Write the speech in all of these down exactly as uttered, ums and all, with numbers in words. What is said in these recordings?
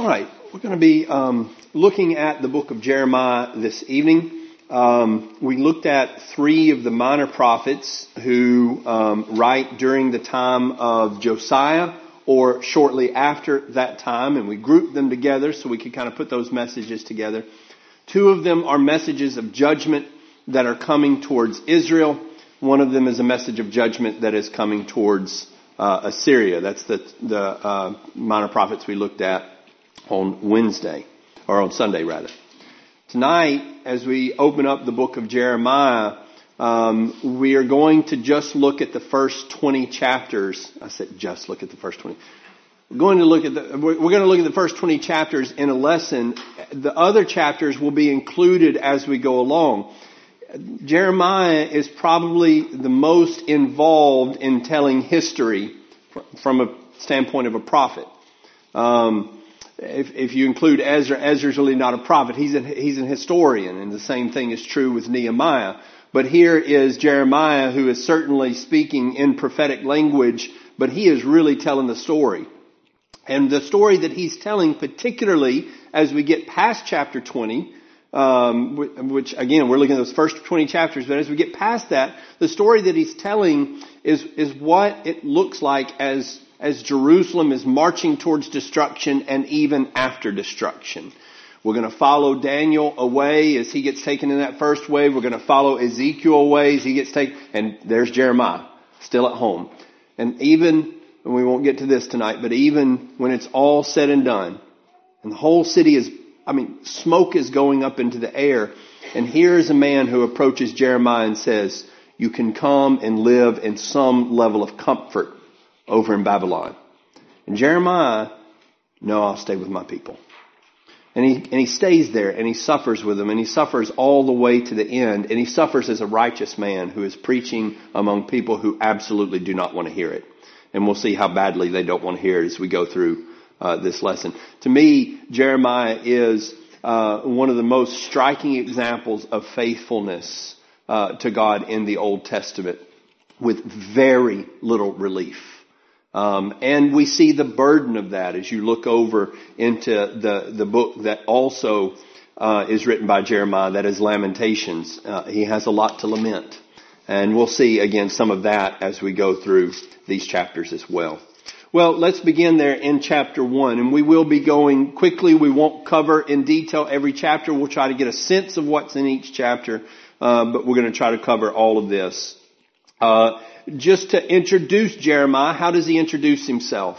All right, we're going to be um, looking at the book of Jeremiah this evening. Um, we looked at three of the minor prophets who um, write during the time of Josiah or shortly after that time, and we grouped them together so we could kind of put those messages together. Two of them are messages of judgment that are coming towards Israel. One of them is a message of judgment that is coming towards uh, Assyria. That's the, the uh, minor prophets we looked at on Wednesday, or on Sunday rather. Tonight, as we open up the book of Jeremiah, um, we are going to just look at the first twenty chapters. I said just look at the first twenty. We're going to look at the, we're going to look at the first twenty chapters in a lesson. The other chapters will be included as we go along. Jeremiah is probably the most involved in telling history from a standpoint of a prophet. Um, If, if you include Ezra, Ezra's really not a prophet. He's a, he's an historian, and the same thing is true with Nehemiah. But here is Jeremiah, who is certainly speaking in prophetic language, but he is really telling the story. And the story that he's telling, particularly as we get past chapter twenty, um, which again, we're looking at those first twenty chapters, but as we get past that, the story that he's telling is, is what it looks like as as Jerusalem is marching towards destruction and even after destruction. We're going to follow Daniel away as he gets taken in that first wave. We're going to follow Ezekiel away as he gets taken. And there's Jeremiah, still at home. And even, and we won't get to this tonight, but even when it's all said and done, and the whole city is, I mean, smoke is going up into the air. And here is a man who approaches Jeremiah and says, you can come and live in some level of comfort over in Babylon. And Jeremiah, no, I'll stay with my people. And he, and he stays there and he suffers with them, and he suffers all the way to the end, and he suffers as a righteous man who is preaching among people who absolutely do not want to hear it. And we'll see how badly they don't want to hear it as we go through uh, this lesson. To me, Jeremiah is uh, one of the most striking examples of faithfulness uh, to God in the Old Testament, with very little relief. Um, and we see the burden of that as you look over into the, the book that also uh, is written by Jeremiah, that is Lamentations. Uh, he has a lot to lament. And we'll see again some of that as we go through these chapters as well. Well, let's begin there in chapter one. And we will be going quickly. We won't cover in detail every chapter. We'll try to get a sense of what's in each chapter. Uh, but we're going to try to cover all of this. Uh, Just to introduce Jeremiah, how does he introduce himself?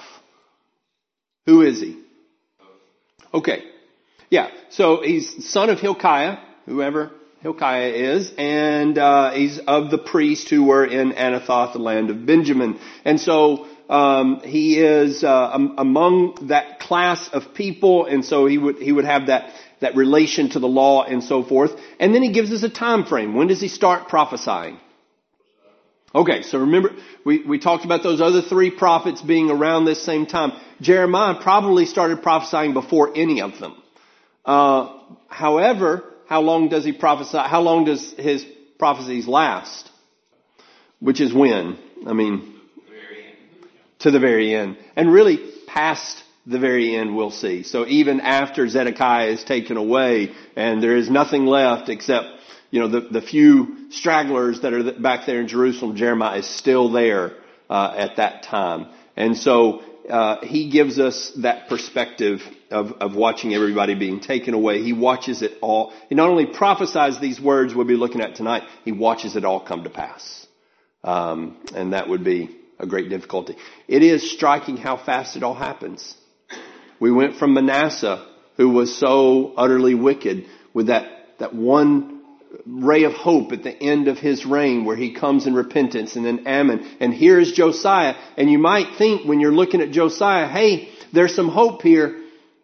Who is he? Okay. Yeah. So he's son of Hilkiah, whoever Hilkiah is, and uh, he's of the priests who were in Anathoth, the land of Benjamin. And so um, he is uh, among that class of people, and so he would he would have that that relation to the law and so forth. And then he gives us a time frame. When does he start prophesying? Okay, so remember, we, we talked about those other three prophets being around this same time. Jeremiah probably started prophesying before any of them. Uh, however, how long does he prophesy? How long does his prophecies last? Which is when? I mean, to the very end. And really, past the very end, we'll see. So even after Zedekiah is taken away and there is nothing left except, you know, the, the few stragglers that are back there in Jerusalem, Jeremiah is still there uh, at that time. And so uh, he gives us that perspective of, of watching everybody being taken away. He watches it all. He not only prophesies these words we'll be looking at tonight, he watches it all come to pass. Um, and that would be a great difficulty. It is striking how fast it all happens. We went from Manasseh, who was so utterly wicked, with that, that one ray of hope at the end of his reign where he comes in repentance, and then Ammon. And here is Josiah. And you might think when you're looking at Josiah, hey, there's some hope here.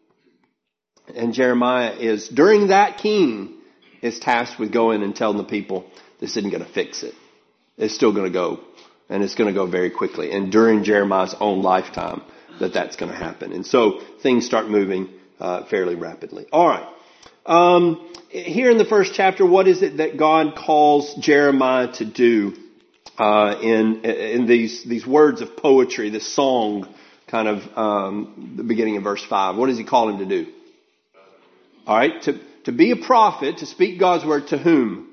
And Jeremiah is, during that king, is tasked with going and telling the people, this isn't going to fix it. It's still going to go. And it's going to go very quickly. And during Jeremiah's own lifetime, that that's going to happen. And so things start moving uh, fairly rapidly. All right. Um, here in the first chapter, what is it that God calls Jeremiah to do uh, in in these these words of poetry, this song kind of um, the beginning of verse five. What does he call him to do? All right, to, to be a prophet, to speak God's word to whom?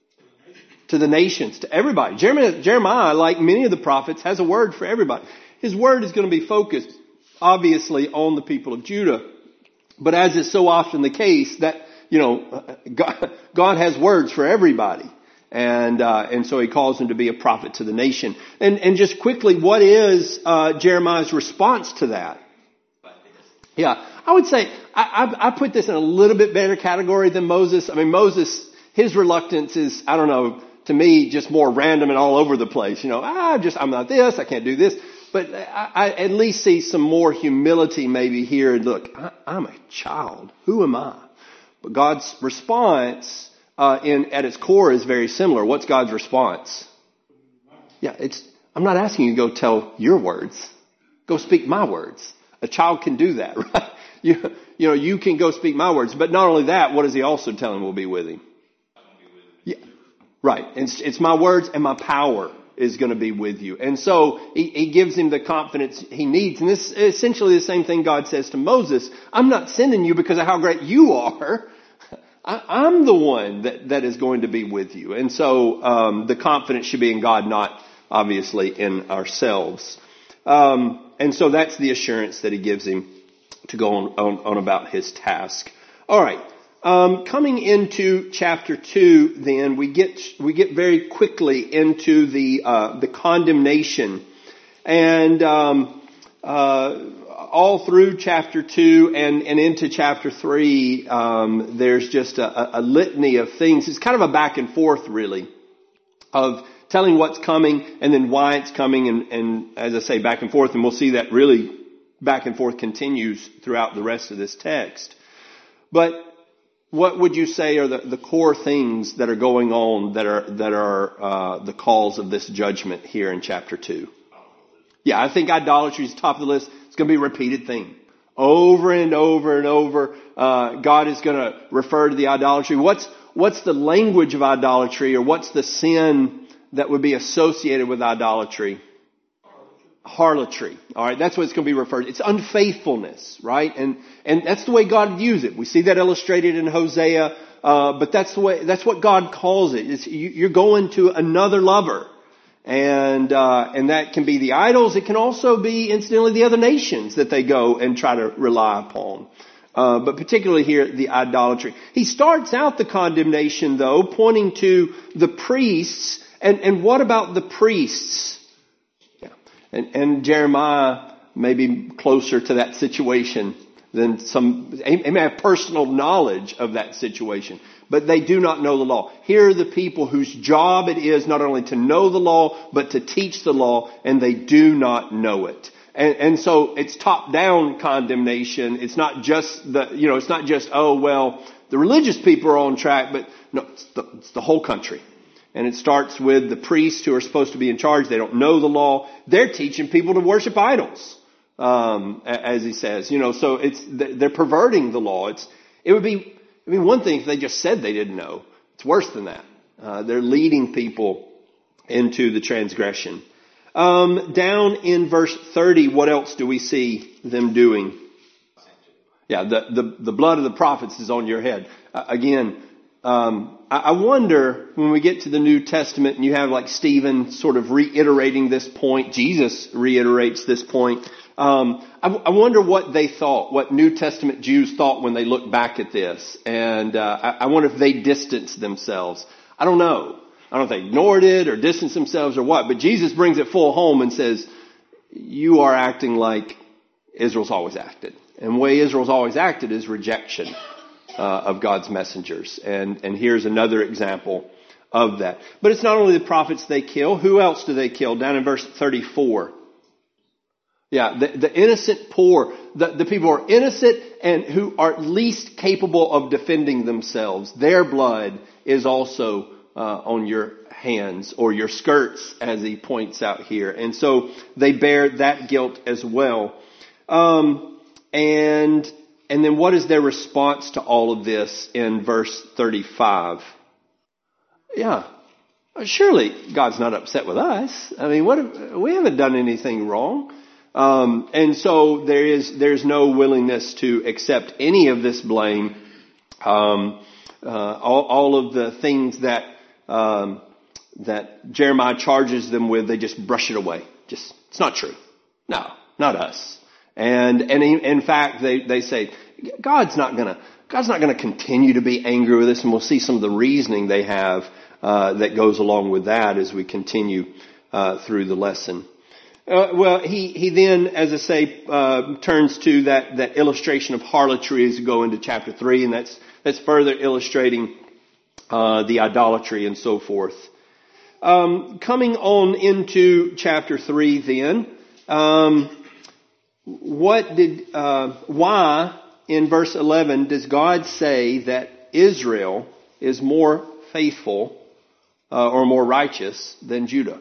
To the nations, to everybody. Jeremiah, Jeremiah, like many of the prophets, has a word for everybody. His word is going to be focused, obviously, on the people of Judah. But as is so often the case, that, you know, God, God has words for everybody. And, uh, and so he calls him to be a prophet to the nation. And, and just quickly, what is, uh, Jeremiah's response to that? Yeah, I would say, I, I, I put this in a little bit better category than Moses. I mean, Moses, his reluctance is, I don't know, to me, just more random and all over the place. You know, ah, I'm just, I'm not this, I can't do this. But I, I at least see some more humility maybe here. Look, I, I'm a child. Who am I? But God's response, uh, in, at its core is very similar. What's God's response? Yeah, it's, I'm not asking you to go tell your words. Go speak my words. A child can do that, right? You, you know, you can go speak my words. But not only that, what does he also tell him will be with him? Yeah. Right. It's, it's my words and my power is going to be with you. And so he, he gives him the confidence he needs. And this is essentially the same thing God says to Moses. I'm not sending you because of how great you are. I, I'm the one that, that is going to be with you. And so um, the confidence should be in God, not obviously in ourselves. Um, and so that's the assurance that he gives him to go on, on, on about his task. All right. Um, coming into chapter two, then we get we get very quickly into the uh, the condemnation, and um, uh, all through chapter two and and into chapter three, um, there's just a, a litany of things. It's kind of a back and forth, really, of telling what's coming and then why it's coming, and, and as I say, back and forth, and we'll see that really back and forth continues throughout the rest of this text, but. What would you say are the, the core things that are going on that are that are uh, the cause of this judgment here in chapter two? Yeah, I think idolatry is top of the list. It's going to be a repeated thing. Over and over and over, uh, God is going to refer to the idolatry. What's what's the language of idolatry, or what's the sin that would be associated with idolatry? Harlotry. All right, that's what it's going to be referred to. It's unfaithfulness, right? And and that's the way God views it. We see that illustrated in Hosea, uh, but that's the way. That's what God calls it. It's, you, you're going to another lover, and uh, and that can be the idols. It can also be, incidentally, the other nations that they go and try to rely upon. Uh, but particularly here, the idolatry. He starts out the condemnation, though, pointing to the priests. And and what about the priests? And, and Jeremiah may be closer to that situation than some, he may have personal knowledge of that situation, but they do not know the law. Here are the people whose job it is not only to know the law, but to teach the law, and they do not know it. And, and so it's top-down condemnation. It's not just the, you know, it's not just, oh, well, the religious people are on track, but no, it's the, it's the whole country. And it starts with the priests who are supposed to be in charge. They don't know the law. They're teaching people to worship idols, um, as he says. You know, so it's they're perverting the law. It's it would be I mean one thing if they just said they didn't know. It's worse than that. Uh, they're leading people into the transgression. Um, down in verse thirty, what else do we see them doing? Yeah, the the, the blood of the prophets is on your head uh, again. Um, I wonder when we get to the New Testament and you have like Stephen sort of reiterating this point, Jesus reiterates this point. Um, I, I wonder what they thought, what New Testament Jews thought when they look back at this. And, uh, I, I wonder if they distanced themselves. I don't know. I don't know if they ignored it or distanced themselves or what, but Jesus brings it full home and says, you are acting like Israel's always acted. And the way Israel's always acted is rejection. Uh, of God's messengers. And, and here's another example of that. But it's not only the prophets they kill. Who else do they kill? Down in verse thirty-four. Yeah, the, the innocent poor, the, the people who are innocent and who are least capable of defending themselves. Their blood is also uh, on your hands or your skirts, as he points out here. And so they bear that guilt as well. Um, and And then what is their response to all of this in verse thirty-five? Yeah, surely God's not upset with us. I mean, what if, we haven't done anything wrong. Um, and so there is, there's no willingness to accept any of this blame. Um, uh, all, all of the things that, um, that Jeremiah charges them with, they just brush it away. Just, it's not true. No, not us. And, and in, in fact, they, they say, God's not gonna, God's not gonna continue to be angry with us, and we'll see some of the reasoning they have, uh, that goes along with that as we continue, uh, through the lesson. Uh, well, he, he then, as I say, uh, turns to that, that illustration of harlotry as we go into chapter three, and that's, that's further illustrating, uh, the idolatry and so forth. Um, coming on into chapter three then, um, what did, uh, why in verse eleven does God say that Israel is more faithful, uh, or more righteous than Judah?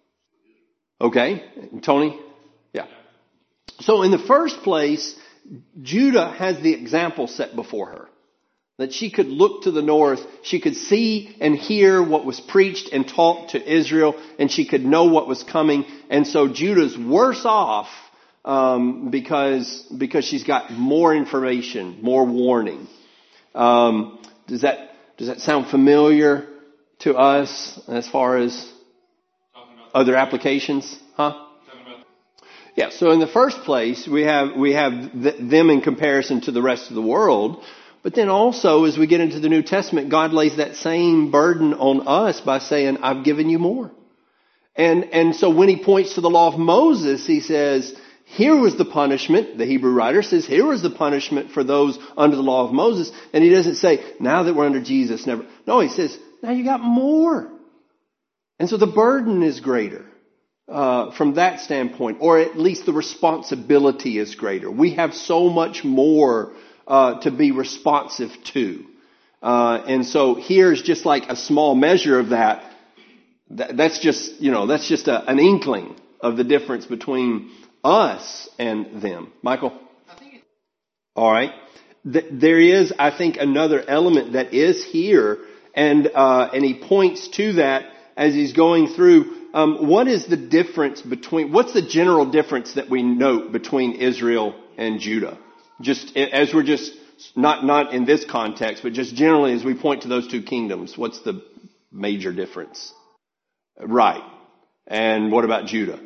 Okay, Tony? Yeah. So in the first place, Judah has the example set before her. That she could look to the north, she could see and hear what was preached and taught to Israel, and she could know what was coming. And so Judah's worse off, um, because, because she's got more information, more warning. Um, does that, does that sound familiar to us as far as other applications? Huh? Yeah, so in the first place, we have, we have th- them in comparison to the rest of the world. But then also, as we get into the New Testament, God lays that same burden on us by saying, I've given you more. And, and so when he points to the law of Moses, he says, here was the punishment. The Hebrew writer says, here was the punishment for those under the law of Moses. And he doesn't say, now that we're under Jesus, never. No, he says, now you got more. And so the burden is greater, uh, from that standpoint, or at least the responsibility is greater. We have so much more, uh, to be responsive to. Uh, and so here's just like a small measure of that. That that's just, you know, that's just a, an inkling of the difference between us and them. Michael? I think it's- All right. Th- there is, I think, another element that is here, and, uh, and he points to that as he's going through, um, what is the difference between, what's the general difference that we note between Israel and Judah? Just as we're just, not, not in this context, but just generally as we point to those two kingdoms, what's the major difference? Right. And what about Judah?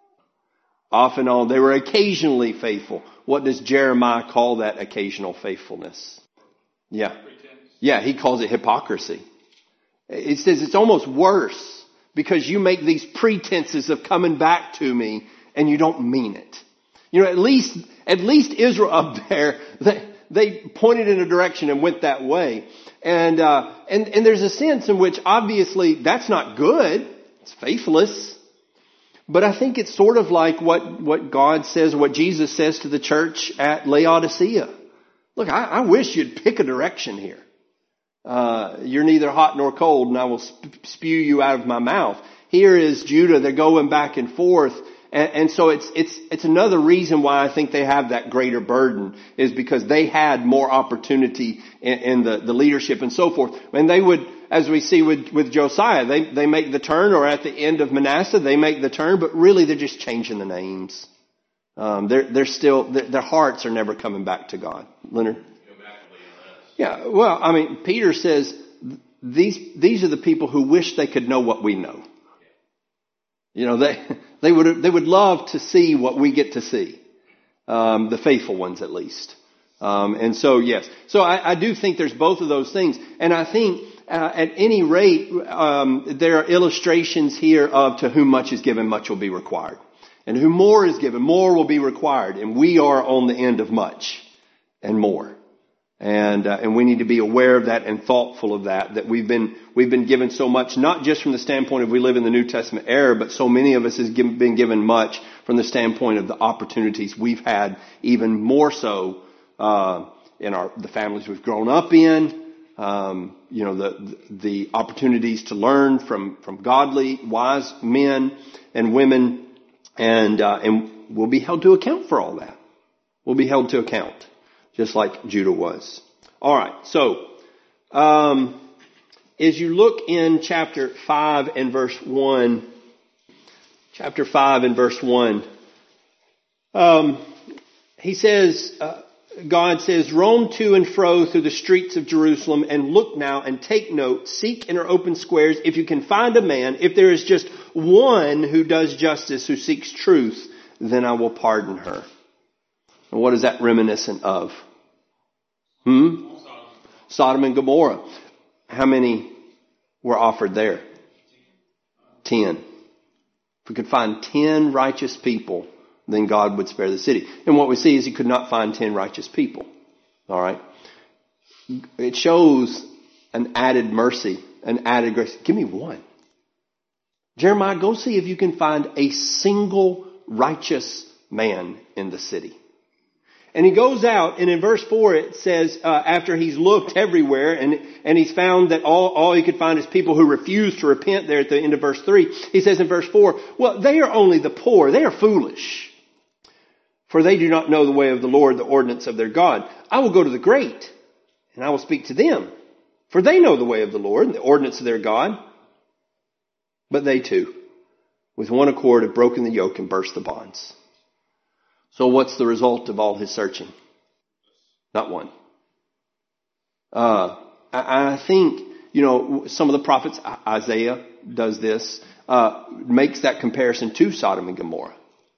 Off and on, they were occasionally faithful. What does Jeremiah call that occasional faithfulness? Yeah. Yeah, he calls it hypocrisy. It says it's almost worse because you make these pretenses of coming back to me and you don't mean it. You know, at least, at least Israel up there, they, they pointed in a direction and went that way. And, uh, and, and there's a sense in which obviously that's not good. It's faithless. But I think it's sort of like what, what God says, what Jesus says to the church at Laodicea. Look, I, I wish you'd pick a direction here. Uh, you're neither hot nor cold, and I will sp- spew you out of my mouth. Here is Judah. They're going back and forth. And, and so it's, it's, it's another reason why I think they have that greater burden is because they had more opportunity in, in the, the leadership and so forth. And they would, as we see with, with Josiah, they, they make the turn, or at the end of Manasseh, they make the turn, but really they're just changing the names. Um, they're, they're still, their, their hearts are never coming back to God. Leonard? Yeah, well, I mean, Peter says these, these are the people who wish they could know what we know. You know, they, they would, they would love to see what we get to see. Um, the faithful ones at least. Um, and so, yes. So I, I do think there's both of those things. And I think, uh, at any rate, um, there are illustrations here of to whom much is given, much will be required. And whom more is given, more will be required. And we are on the end of much and more. And, uh, and we need to be aware of that and thoughtful of that, that we've been, we've been given so much, not just from the standpoint of we live in the New Testament era, but so many of us has given, been given much from the standpoint of the opportunities we've had, even more so, uh, in our, the families we've grown up in, um, you know, the, the opportunities to learn from, from godly, wise men and women, and, uh, and we'll be held to account for all that. We'll be held to account. Just like Judah was. All right. So, um, as you look in chapter five and verse one, chapter five and verse one, Um, he says, uh, God says, roam to and fro through the streets of Jerusalem and look now and take note, seek in her open squares. If you can find a man, if there is just one who does justice, who seeks truth, then I will pardon her. And what is that reminiscent of? Hmm? Sodom and Gomorrah. How many were offered there? Ten. If we could find ten righteous people, then God would spare the city. And what we see is he could not find ten righteous people. All right. It shows an added mercy, an added grace. Give me one. Jeremiah, go see if you can find a single righteous man in the city. And he goes out, and in verse four it says, uh, after he's looked everywhere, and and he's found that all, all he could find is people who refuse to repent there at the end of verse three. He says in verse four, well, they are only the poor. They are foolish. For they do not know the way of the Lord, the ordinance of their God. I will go to the great, and I will speak to them. For they know the way of the Lord, and the ordinance of their God. But they too, with one accord, have broken the yoke and burst the bonds. So what's the result of all his searching? Not one. Uh, I, I think, you know, some of the prophets, Isaiah does this, uh, makes that comparison to Sodom and Gomorrah.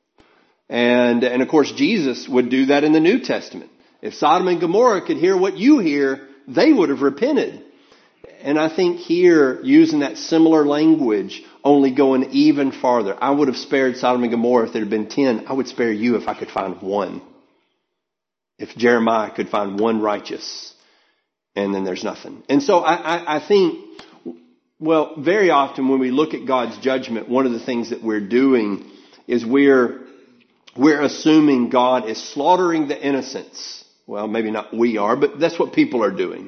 And, and of course, Jesus would do that in the New Testament. If Sodom and Gomorrah could hear what you hear, they would have repented. And I think here, using that similar language, only going even farther. I would have spared Sodom and Gomorrah if there had been ten. I would spare you if I could find one. If Jeremiah could find one righteous, and then there's nothing. And so I, I, I think, well, very often when we look at God's judgment, one of the things that we're doing is we're, we're assuming God is slaughtering the innocents. Well, maybe not we are, but that's what people are doing.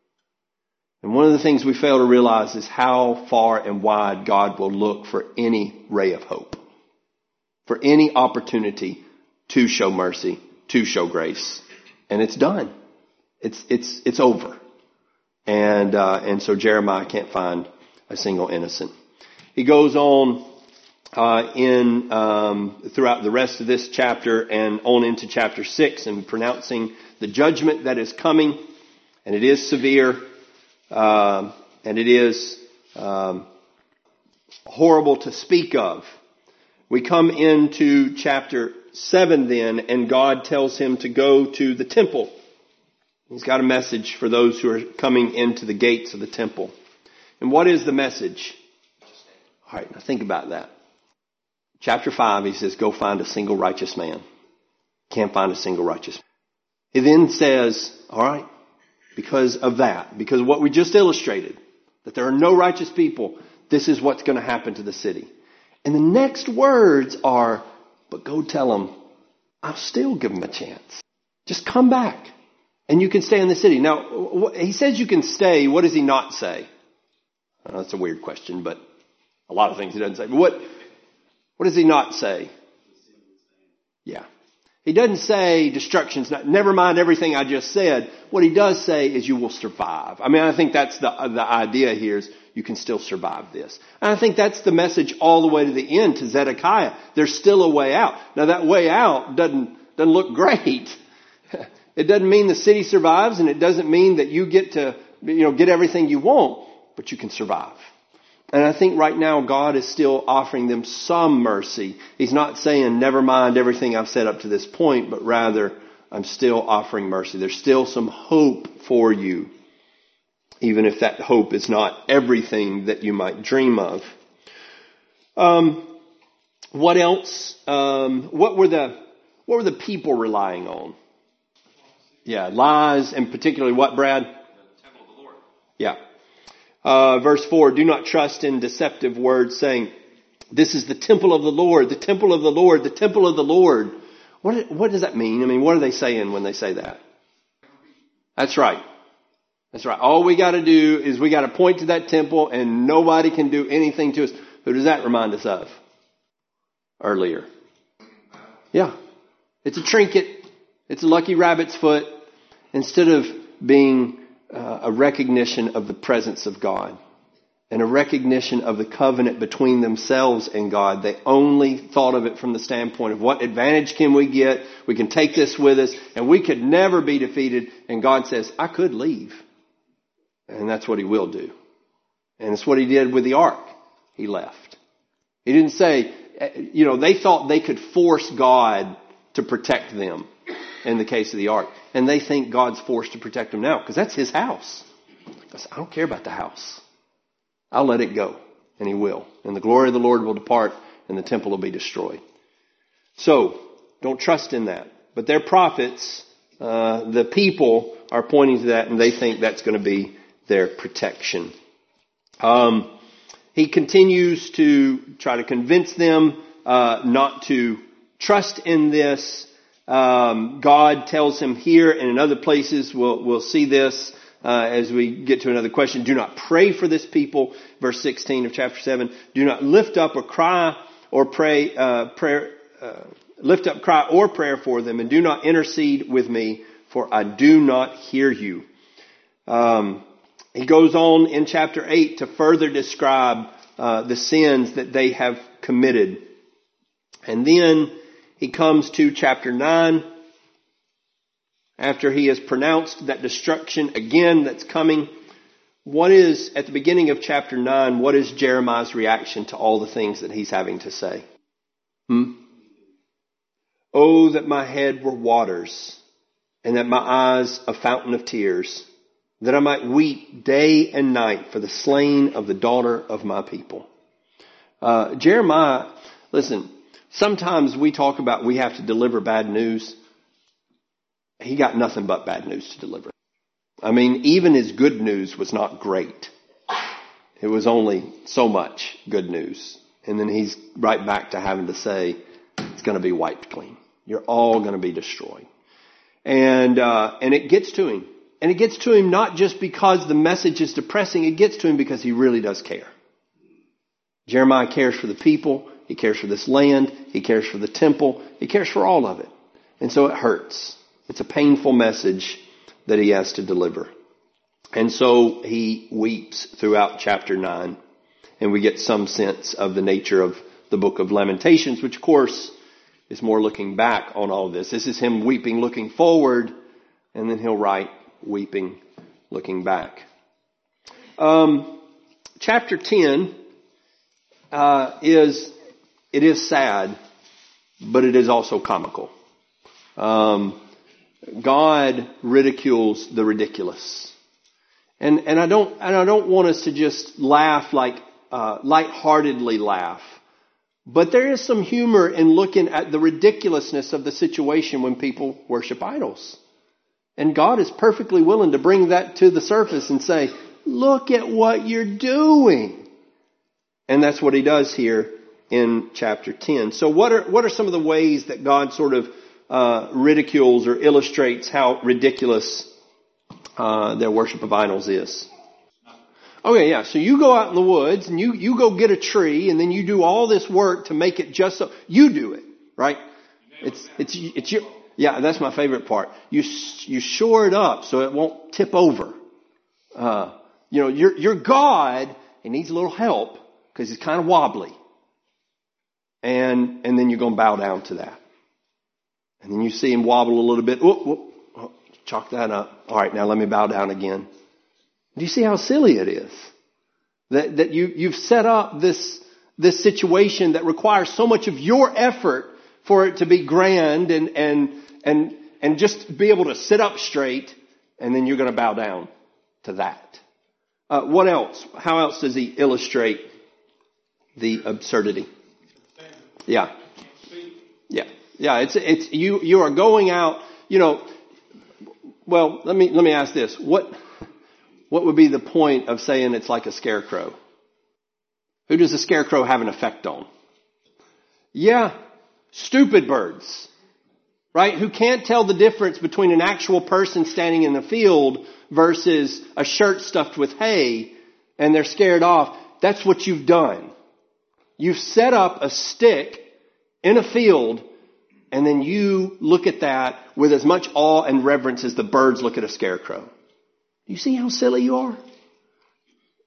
And one of the things we fail to realize is how far and wide God will look for any ray of hope, for any opportunity to show mercy, to show grace. And it's done. It's, it's, it's over. And, uh, and so Jeremiah can't find a single innocent. He goes on, uh, in, um, throughout the rest of this chapter and on into chapter six and pronouncing the judgment that is coming. And it is severe. Uh, and it is um, horrible to speak of. We come into chapter seven then, and God tells him to go to the temple. He's got a message for those who are coming into the gates of the temple. And what is the message? All right, now think about that. Chapter five, he says, go find a single righteous man. Can't find a single righteous man. He then says, all right, because of that, because of what we just illustrated, that there are no righteous people, this is what's going to happen to the city. And the next words are, but go tell them, I'll still give them a chance. Just come back and you can stay in the city. Now, he says you can stay. What does he not say? Well, that's a weird question, but a lot of things he doesn't say. But what, what does he not say? Yeah. He doesn't say destruction's not, never mind everything I just said. What he does say is you will survive. I mean, I think that's the, the idea here is you can still survive this. And I think that's the message all the way to the end to Zedekiah. There's still a way out. Now that way out doesn't, doesn't look great. It doesn't mean the city survives, and it doesn't mean that you get to, you know, get everything you want, but you can survive. And I think right now God is still offering them some mercy. He's not saying, never mind everything I've said up to this point, but rather I'm still offering mercy. There's still some hope for you, even if that hope is not everything that you might dream of. Um, what else? Um, what were the what were the people relying on? Yeah, lies, and particularly what, Brad? The temple of the Lord. Yeah. Uh, verse four, do not trust in deceptive words saying, this is the temple of the Lord, the temple of the Lord, the temple of the Lord. What, what does that mean? I mean, what are they saying when they say that? That's right. That's right. All we got to do is we got to point to that temple and nobody can do anything to us. Who does that remind us of? Earlier. Yeah. It's a trinket. It's a lucky rabbit's foot. Instead of being Uh, a recognition of the presence of God. and a recognition of the covenant between themselves and God. They only thought of it from the standpoint of what advantage can we get? We can take this with us, and we could never be defeated. And God says, I could leave. And that's what he will do. And it's what he did with the ark. He left. He didn't say, you know, they thought they could force God to protect them in the case of the ark. And they think God's forced to protect them now because that's his house. Because I don't care about the house. I'll let it go. And he will. And the glory of the Lord will depart and the temple will be destroyed. So, don't trust in that. But their prophets, uh, the people are pointing to that and they think that's going to be their protection. Um, he continues to try to convince them uh, not to trust in this. Um, God tells him here and in other places, we'll, we'll see this uh, as we get to another question. Do not pray for this people. Verse sixteen of chapter seven. Do not lift up or cry or pray, uh, prayer, uh, lift up cry or prayer for them, and do not intercede with me, for I do not hear you. Um, he goes on in chapter eight to further describe uh, the sins that they have committed. And then he comes to chapter nine, after he has pronounced that destruction again that's coming. What is, at the beginning of chapter nine, what is Jeremiah's reaction to all the things that he's having to say? Hmm? Oh, that my head were waters, and that my eyes a fountain of tears, that I might weep day and night for the slain of the daughter of my people. Uh, Jeremiah, listen, sometimes we talk about we have to deliver bad news. He got nothing but bad news to deliver. I mean, even his good news was not great. It was only so much good news. And then he's right back to having to say, it's going to be wiped clean. You're all going to be destroyed. And, uh, and it gets to him. And it gets to him not just because the message is depressing. It gets to him because he really does care. Jeremiah cares for the people. He cares for this land. He cares for the temple. He cares for all of it. And so it hurts. It's a painful message that he has to deliver. And so he weeps throughout chapter nine. And we get some sense of the nature of the book of Lamentations, which of course is more looking back on all of this. This is him weeping, looking forward, and then he'll write weeping, looking back. Um, chapter ten uh, is, it is sad, but it is also comical. Um, God ridicules the ridiculous. And, and I don't, and I don't want us to just laugh like, uh, lightheartedly laugh. But there is some humor in looking at the ridiculousness of the situation when people worship idols. And God is perfectly willing to bring that to the surface and say, look at what you're doing. And that's what he does here in chapter ten. So what are, what are some of the ways that God sort of uh, ridicules or illustrates how ridiculous uh, their worship of idols is? Okay, yeah. So you go out in the woods and you, you go get a tree and then you do all this work to make it just so you do it, right? It's, it's, it's your, yeah, that's my favorite part. You, you shore it up so it won't tip over. Uh, you know, your, your God, he needs a little help because he's kind of wobbly. And, and then you're going to bow down to that. And then you see him wobble a little bit. Whoop, whoop, oh, chalk that up. All right, now let me bow down again. Do you see how silly it is? That, that you, you've set up this, this situation that requires so much of your effort for it to be grand and, and, and, and just be able to sit up straight, and then you're going to bow down to that. Uh, what else? How else does he illustrate the absurdity? Yeah. Yeah. Yeah. It's, it's, you, you are going out, you know, well, let me, let me ask this. What, What would be the point of saying it's like a scarecrow? Who does a scarecrow have an effect on? Yeah, stupid birds, right? Who can't tell the difference between an actual person standing in the field versus a shirt stuffed with hay, and they're scared off. That's what you've done. You've set up a stick in a field, and then you look at that with as much awe and reverence as the birds look at a scarecrow. You see how silly you are?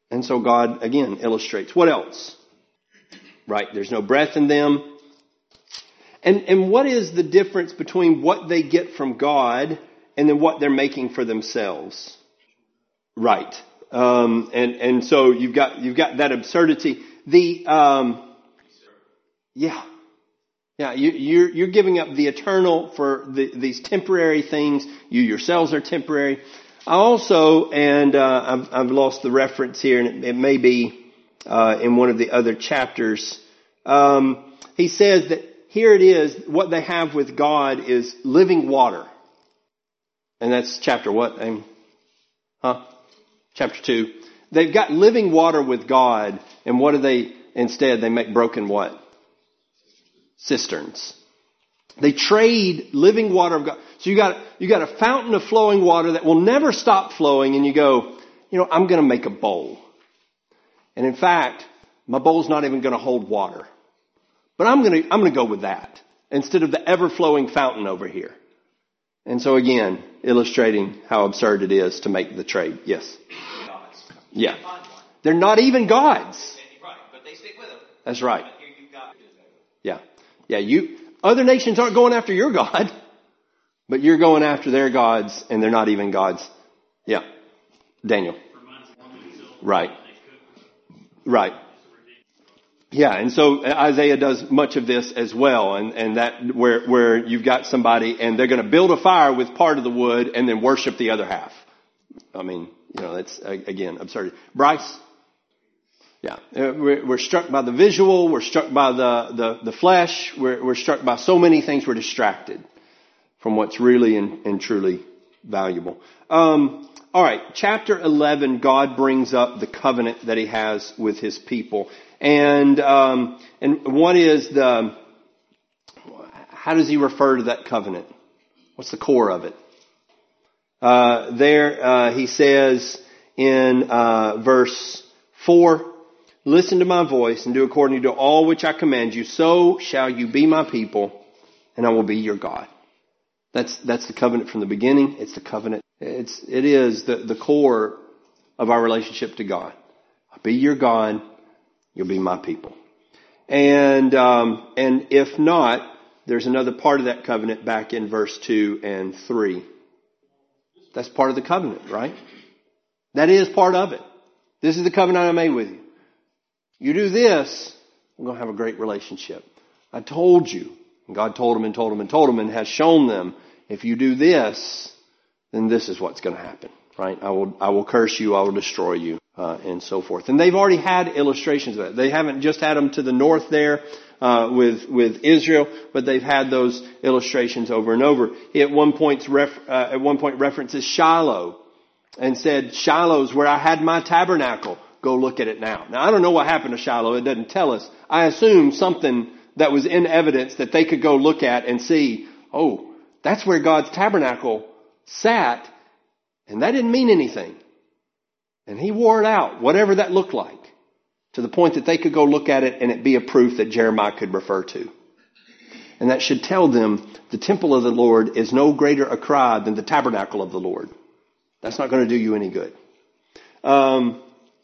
And so God, again, illustrates. What else? Right, there's no breath in them. And, and what is the difference between what they get from God and then what they're making for themselves? Right. Um, and, and so you've got, you've got that absurdity. The, um, yeah. Yeah, you, you're, you're giving up the eternal for the, these temporary things. You yourselves are temporary. I also, and, uh, I've, I've lost the reference here, and it, it may be, uh, in one of the other chapters. Um, he says that here it is, what they have with God is living water. And that's chapter what? Um, huh? Chapter two. They've got living water with God, and what do they, instead, they make broken what? Cisterns. They trade living water of God. So you got, you got a fountain of flowing water that will never stop flowing, and you go, you know, I'm going to make a bowl. And in fact, my bowl's not even going to hold water. But I'm going to, I'm going to go with that instead of the ever-flowing fountain over here. And so again, illustrating how absurd it is to make the trade. Yes. Yeah. They're not even gods. But they stick with them. That's right. Yeah. Yeah. You, other nations aren't going after your God, but you're going after their gods, and they're not even gods. Yeah. Daniel. Right. Right. Yeah, and so Isaiah does much of this as well, and, and that where where you've got somebody and they're going to build a fire with part of the wood and then worship the other half. I mean, you know, that's again absurd. Bryce, yeah, we're, we're struck by the visual, we're struck by the the, the flesh, we're, we're struck by so many things. We're distracted from what's really and, and truly valuable. Um, all right, chapter eleven, God brings up the covenant that He has with His people. And, um, and what is the, how does he refer to that covenant? What's the core of it? Uh, there, uh, he says in, uh, verse four, listen to my voice and do according to all which I command you. So shall you be my people, and I will be your God. That's, that's the covenant from the beginning. It's the covenant. It's, it is the, the core of our relationship to God. I'll be your God. You'll be my people. And, um, and if not, there's another part of that covenant back in verse two and three. That's part of the covenant, right? That is part of it. This is the covenant I made with you. You do this, we're going to have a great relationship. I told you. And God told him and told him and told him and has shown them, if you do this, then this is what's going to happen, right? I will, I will curse you. I will destroy you. Uh, and so forth. And they've already had illustrations of that. They haven't just had them to the north there, uh, with, with Israel, but they've had those illustrations over and over. He at one point, ref, uh, at one point references Shiloh and said, Shiloh's where I had my tabernacle. Go look at it now. Now, I don't know what happened to Shiloh. It doesn't tell us. I assume something that was in evidence that they could go look at and see, oh, that's where God's tabernacle sat, and that didn't mean anything. And he wore it out, whatever that looked like, to the point that they could go look at it and it be a proof that Jeremiah could refer to. And that should tell them the temple of the Lord is no greater a cry than the tabernacle of the Lord. That's not going to do you any good. Um,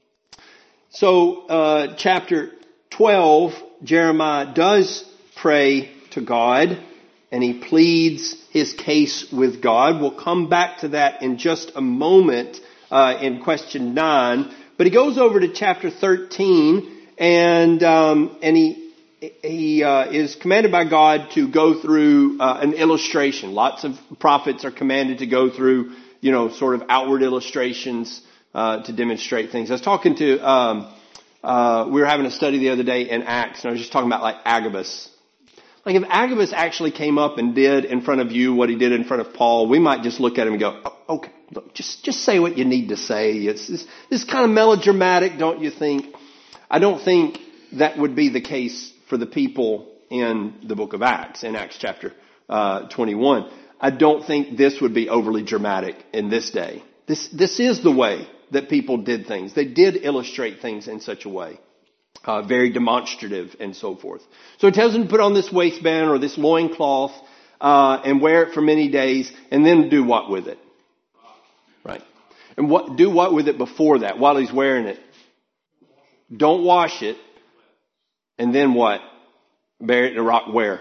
so, uh, chapter twelve, Jeremiah does pray to God and he pleads his case with God. We'll come back to that in just a moment. Uh, in question nine, but he goes over to chapter thirteen, and um, and he he uh, is commanded by God to go through uh, an illustration. Lots of prophets are commanded to go through, you know, sort of outward illustrations uh, to demonstrate things. I was talking to um, uh, we were having a study the other day in Acts, and I was just talking about like Agabus. Like if Agabus actually came up and did in front of you what he did in front of Paul, we might just look at him and go, oh, okay, look, just, just say what you need to say. It's, it's, it's kind of melodramatic, don't you think? I don't think that would be the case for the people in the book of Acts, in Acts chapter uh, twenty-one. I don't think this would be overly dramatic in this day. This, this is the way that people did things. They did illustrate things in such a way. Uh, very demonstrative and so forth. So it tells them to put on this waistband or this loincloth, uh, and wear it for many days and then do what with it? Right. And what, do what with it before that, while he's wearing it? Don't wash it. And then what? Bury it in a rock where?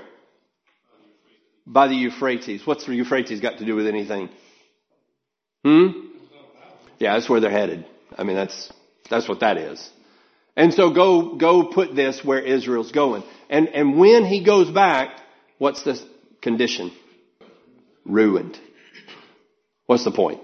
By the Euphrates. What's the Euphrates got to do with anything? Hmm? Yeah, that's where they're headed. I mean, that's, that's what that is. And so go, go put this where Israel's going. And, and when he goes back, what's the condition? Ruined. What's the point?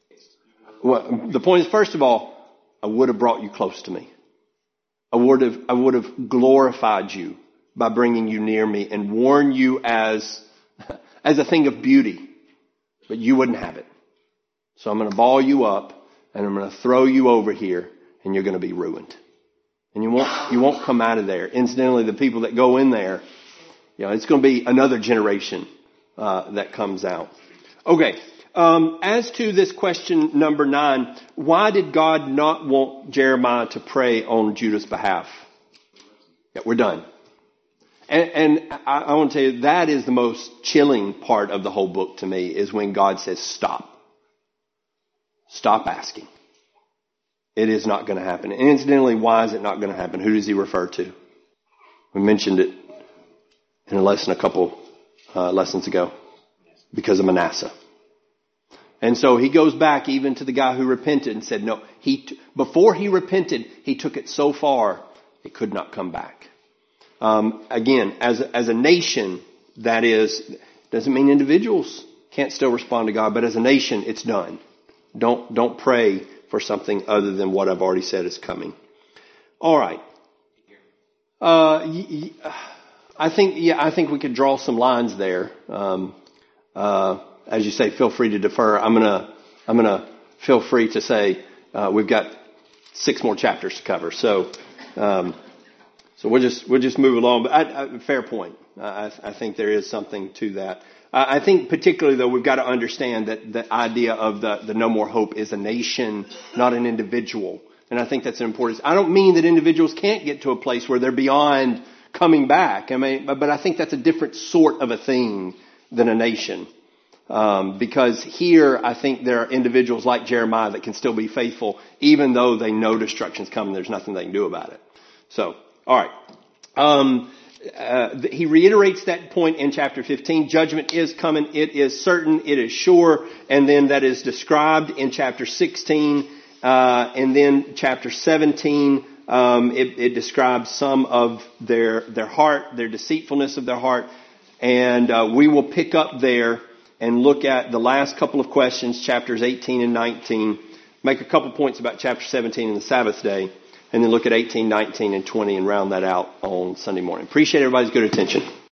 Well, the point is, first of all, I would have brought you close to me. I would have, I would have glorified you by bringing you near me and worn you as, as a thing of beauty. But you wouldn't have it. So I'm going to ball you up and I'm going to throw you over here and you're going to be ruined. And you won't, you won't come out of there. Incidentally, the people that go in there, you know, it's going to be another generation, uh, that comes out. Okay. Um, as to this question number nine, why did God not want Jeremiah to pray on Judah's behalf? Yeah, we're done. And, and I, I want to tell you, that is the most chilling part of the whole book to me, is when God says, stop. Stop asking. It is not going to happen. And incidentally, why is it not going to happen? Who does he refer to? We mentioned it in a lesson a couple uh, lessons ago. Because of Manasseh. And so he goes back even to the guy who repented and said, no, he, t- before he repented, he took it so far, it could not come back. Um, again, as a, as a nation, that is, doesn't mean individuals can't still respond to God, but as a nation, it's done. Don't, don't pray for something other than what I've already said is coming. All right. Uh, y- y- I think, yeah, I think we could draw some lines there. Um, uh, as you say, feel free to defer. I'm gonna, I'm gonna feel free to say, uh, we've got six more chapters to cover. So, um, so we'll just, we'll just move along. But I, I, fair point. I, I think there is something to that. I, I think particularly though, we've got to understand that the idea of the, the no more hope is a nation, not an individual. And I think that's an important. I don't mean that individuals can't get to a place where they're beyond coming back. I mean, but, but I think that's a different sort of a thing than a nation. Um, because here, I think there are individuals like Jeremiah that can still be faithful, even though they know destruction's coming. There's nothing they can do about it. So, all right. Um, uh, he reiterates that point in chapter fifteen. Judgment is coming. It is certain. It is sure. And then that is described in chapter sixteen. Uh, and then chapter seventeen, um, it, it describes some of their their heart, their deceitfulness of their heart. And uh, we will pick up there and look at the last couple of questions, chapters eighteen and nineteen. Make a couple points about chapter seventeen and the Sabbath day. And then look at eighteen, nineteen, and twenty and round that out on Sunday morning. Appreciate everybody's good attention.